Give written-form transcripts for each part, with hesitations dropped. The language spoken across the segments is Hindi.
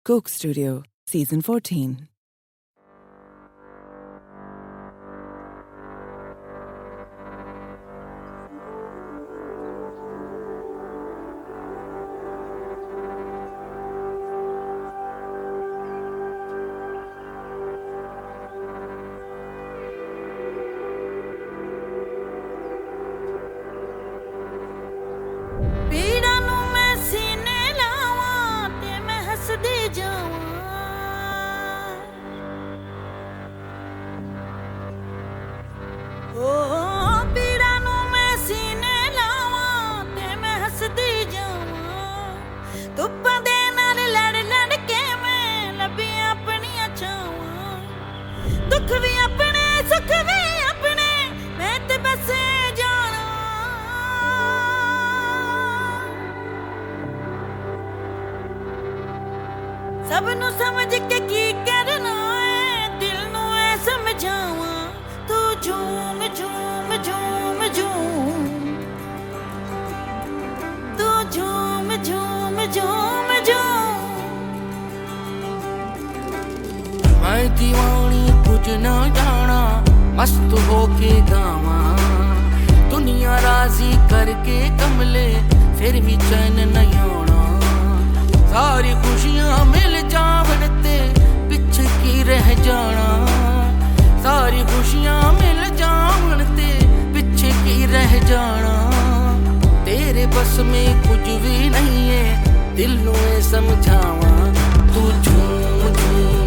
Coke Studio, Season 14. दुख भी अपने सुख भी अपने मैं ते बस जाना सब नू समझ के की करना है दिल नू ऐ समझावा तू झूम झूम झूम झूम तू झूम झूम झूम झूम मैं दीवानी कुछ न जाना मस्त होके गावा दुनिया राजी करके कमले फिर भी चैन नहीं आना सारी खुशियां मिल जावन ते पिछे की रह जाना सारी खुशियां मिल जावन ते पिछे की रह जाना तेरे बस में कुछ भी नहीं है दिल नू समझावा तू झूम झूम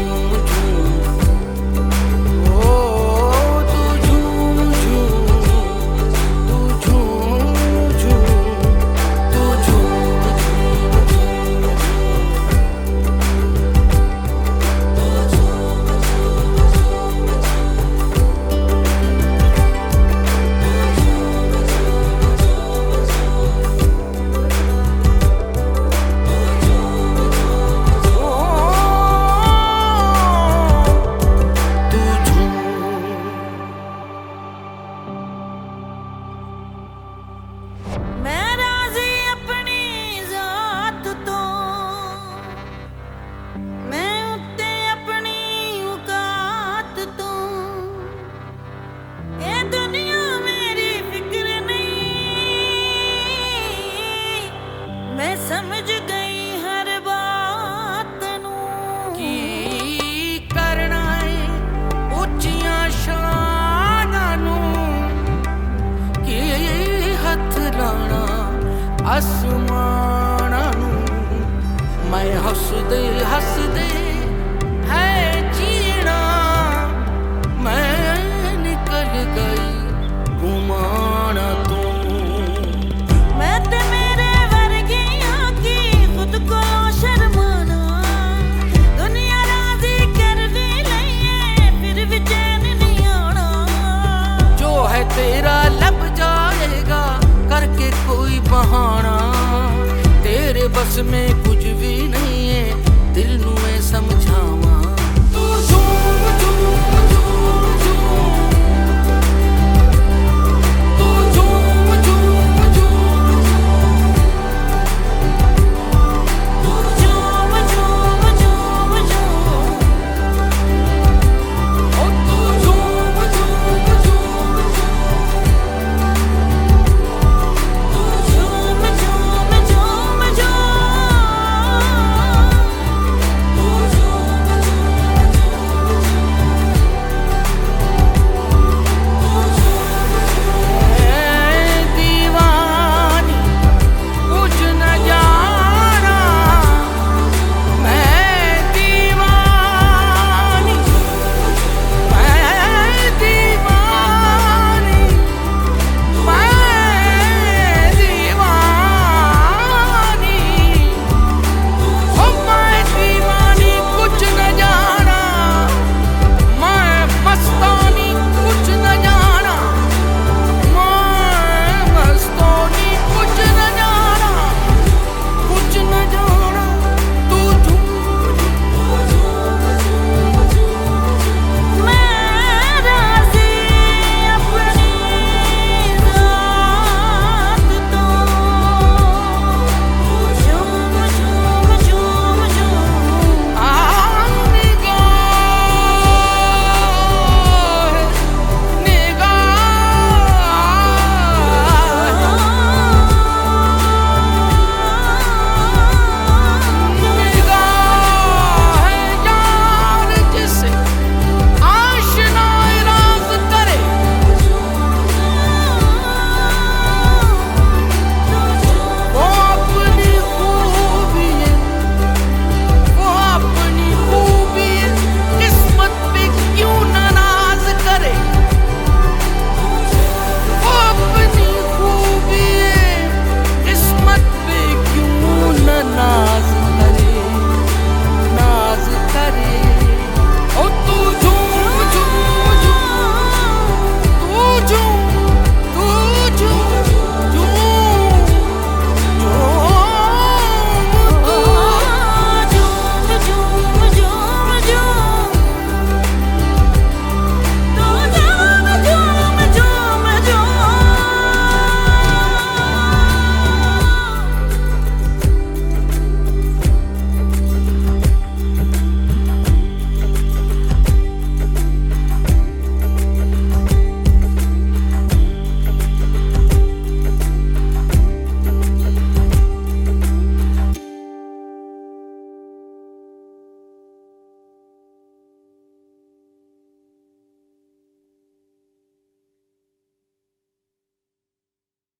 समझ गई हर बात नू की करना है ऊंचियां शाना नू की हथ लाना आसमाना नू मैं हसदे हसदे है जीना मैं निकल गई घुमाना तू तेरा लब जाएगा करके कोई बहाना तेरे बस में कुछ भी नहीं है दिल नू समझा